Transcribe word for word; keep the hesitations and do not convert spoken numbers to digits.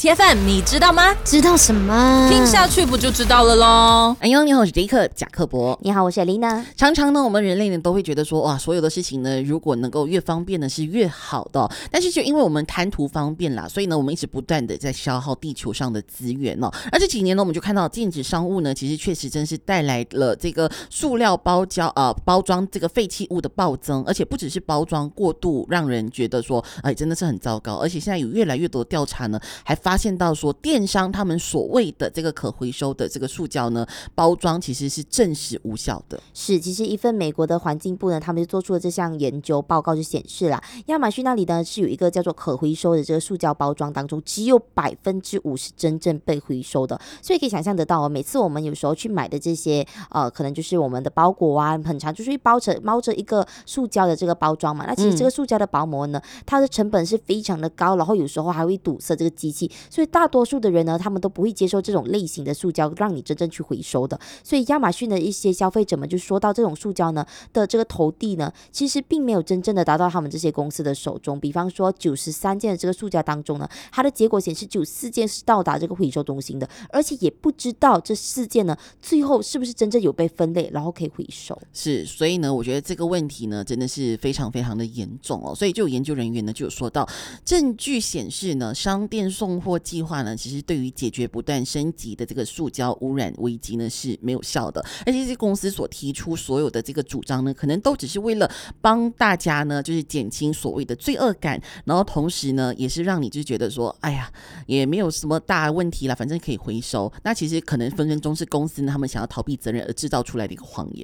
T F M 你知道吗？ 知道什么？ 听下去不就知道了咯。 哎呦，你好，我是杰克贾克伯。 你好，我是艾丽娜。 常常呢，我们人类呢都会觉得说，哇，所有的事情呢，如果能够越方便呢是越好的、哦。但是就因为我们贪图方便啦，所以呢，我们一直不断的在消耗地球上的资源哦。而这几年呢，我们就看到电子商务呢，其实确实真是带来了这个塑料包胶呃包装这个废弃物的暴增，而且不只是包装过度，让人觉得说，哎，真的是很糟糕。而且现在有越来越多的调查呢，还发现到说，电商他们所谓的这个可回收的这个塑胶呢，包装其实是证实无效的。 是，其实一份美国的环境部呢，他们就做出了这项研究报告，就显示啦，亚马逊那里呢是有一个叫做可回收的这个塑胶包装当中，只有百分之五是真正被回收的。所以可以想象得到哦，每次我们有时候去买的这些呃，可能就是我们的包裹啊，很常就是包着包着一个塑胶的这个包装嘛。那其实这个塑胶的薄膜呢，它的成本是非常的高，然后有时候还会堵塞这个机器，所以大多数的人呢，他们都不会接受这种类型的塑胶，让你真正去回收的。所以亚马逊的一些消费者们就说到，这种塑胶呢的这个投递呢，其实并没有真正的达到他们这些公司的手中。比方说九十三件的这个塑胶当中呢，它的结果显示只有四件是到达这个回收中心的，而且也不知道这四件呢最后是不是真正有被分类，然后可以回收。 是，所以呢，我觉得这个问题呢真的是非常非常的严重哦。所以就有研究人员呢就有说到，证据显示呢，商店送货计划呢，其实对于解决不断升级的这个塑胶污染危机呢是没有效的。而且这些公司所提出所有的这个主张呢，可能都只是为了帮大家呢，就是减轻所谓的罪恶感，然后同时呢，也是让你就觉得说，哎呀，也没有什么大问题啦，反正可以回收。那其实可能分分钟是公司呢他们想要逃避责任而制造出来的一个谎言。